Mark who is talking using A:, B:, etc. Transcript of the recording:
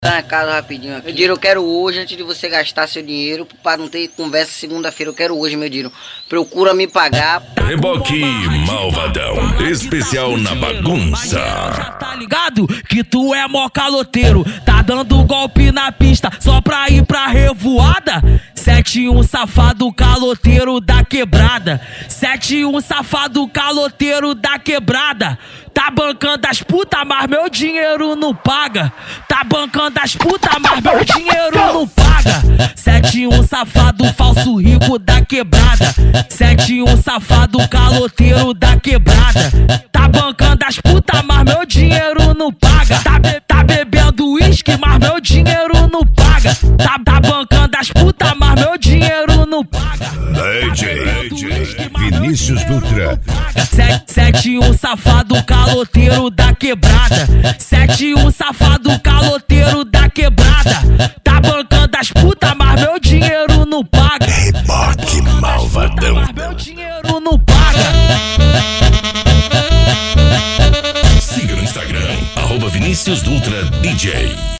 A: Na casa rapidinho aqui. Meu dinheiro eu quero hoje, antes de você gastar seu dinheiro, para não ter conversa segunda-feira, eu quero hoje, meu dinheiro. Procura me pagar.
B: Reboque Malvadão, especial na bagunça.
C: Tá ligado que tu é mó caloteiro, tá dando golpe na pista só pra ir pra revoada. 71 safado caloteiro da quebrada. 71 safado caloteiro da quebrada. Tá bancando as putas, mas meu dinheiro não paga. Tá bancando as putas, mas meu dinheiro não paga. 71 safado falso rico da quebrada. 71 safado caloteiro da quebrada. Tá bancando as putas, mas meu dinheiro não paga. Tá bebendo uísque, mas meu dinheiro não paga. Tá bancando as putas, mas meu dinheiro não paga.
B: DJ Vinícius Dutra.
C: 71 safado caloteiro da quebrada. 71 safado caloteiro da quebrada. Tá bancando as putas, mas meu dinheiro não paga.
B: Reboque Malvadão.
C: Mas meu dinheiro não paga.
B: Siga no Instagram, @Vinícius Dutra DJ.